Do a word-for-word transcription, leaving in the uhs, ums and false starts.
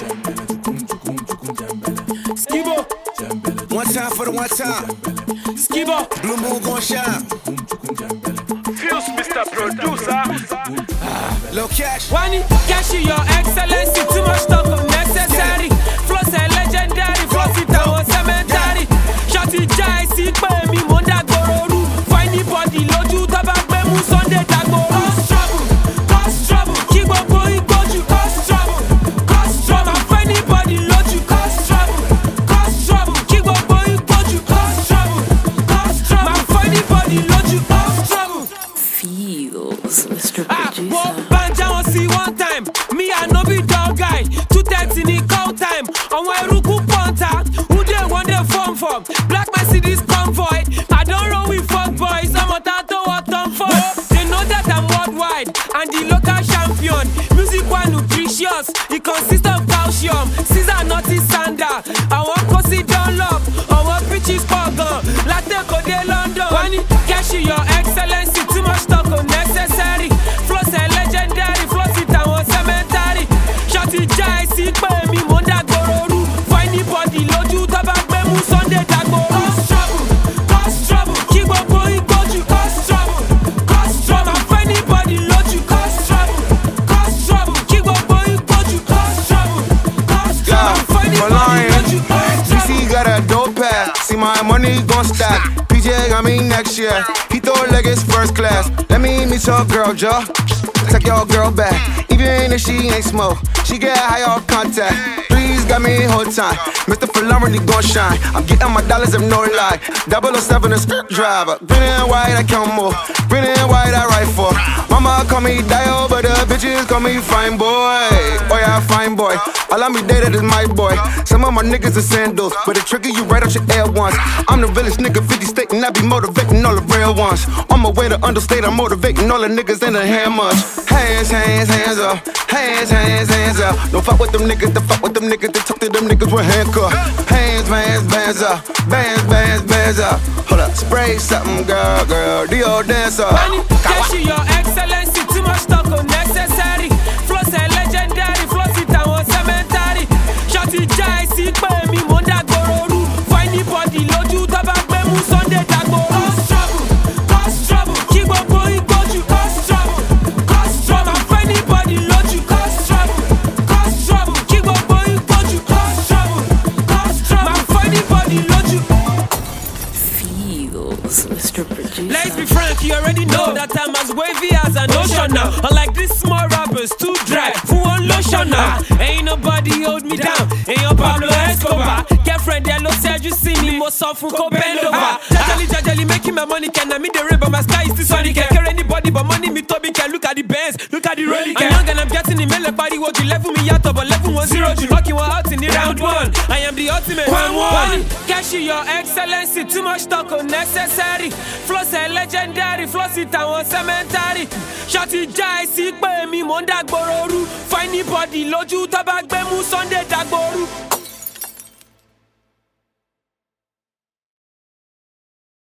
Skibo. One time for the one time. Skibo. Blue Moon gon' shine. Fuse, Mister Producer. Low cash. Wani, cash your excellency. Too much talk unnecessary. Floss a legendary. Floss it down cemetery. Shot it jai, see pay me monda gororu. Find body loju tabak me mu Sunday dagboru. Cause trouble, cause trouble. Keep on going, go to cause trouble, cause trouble. Find body loju cause trouble, cause trouble. Keep on going, go to cause trouble, cause trouble. Find body loju cause trouble. Feels, Mister Ah, Producer. well, Banja won't see one time. Me, I no be dog guy. Two thirty in call time. On my Ruku Ponta. Who they want their phone from? Black Mercedes convoy. I don't know we fuck boys. I'm a tattoo what I'm for. They know that I'm worldwide and the local champion. Music one nutritious. It consists of calcium. Caesar nutty sander. I want Cosi Dunlop. I want Pitches Pogon. Latte Code London. Wani, cash your excellency. Too much talk unnecessary. Floss a legendary. Floss it down cemetery. Shot it jai, see pay me monda gororu. Find body loju tabak me mu Sunday dagboru. Cause trouble, cause trouble. Keep on going, go to cause trouble, cause trouble. Find body loju cause trouble, cause trouble. Keep on going, go to cause trouble, cause trouble. Find body loju cause B trouble. C got a dope pass. See my money gon' stack. P J got me next year. He throw like it's first class. Let me meet your girl, Joe. Take your girl back. Even if she ain't smoke, she get high off contact. Please got me whole time. Mister Philharmony gon' shine. I'm getting my dollars if no lie. double oh seven a skirt driver. Green and white, I count more. Green and white, I ride for. Mama call me Dio, but the bitches call me fine boy. Oh yeah, fine boy. All I me dated is my boy. Some of my niggas are sandals, but it trigger you right out your air once. I'm the realest nigga, fifty state, and I be motivating all the real ones. On my way to understate, I'm motivating all the niggas in the hammers. Hands, hands, hands up. Hands, hands, hands up. Don't fuck with them niggas, don't fuck with them niggas. They talk to them niggas with handcuffs. Hands, bands, bands up. Bands, bands, bands up. Hold up, spray something, girl, girl. Dio dancer. Wani, cash your excellency. Too much talk unnecessary. Floss a legendary. Floss it down cemetery. Shot it jai, see pay me monda gororu. Find body loju tabak me mu Sunday dagboru. Cause trouble, cause trouble. Keep on going, go to cause trouble, cause trouble. Find body loju cause trouble, cause trouble. Keep on going, go to cause trouble, cause trouble. Find body loju. Feels, Mister Producer. Let's be frank, you already know that I'm as wavy as an ocean now. Unlike these small rappers, too dry, full on lotion now. Ain't nobody hold me down, ain't your Pablo Escobar. Girlfriend, yellow said you see me, most often go bend over. Jajali, jajali, making my money, can I meet the river, my sky is the sunny. Can't care anybody but money, me Toby can look at the bands, look at the rolling. I'm young and I'm getting the mail, body what you level me out of, but level one zero, you lucky one out in the round one. I am the ultimate one one. Cash your excellency, too much talk unnecessary. Floss a legendary, floss it down cemetery. Shot it jai, see pay me monda gororu. Find body loju tabak me mu Sunday dagboru.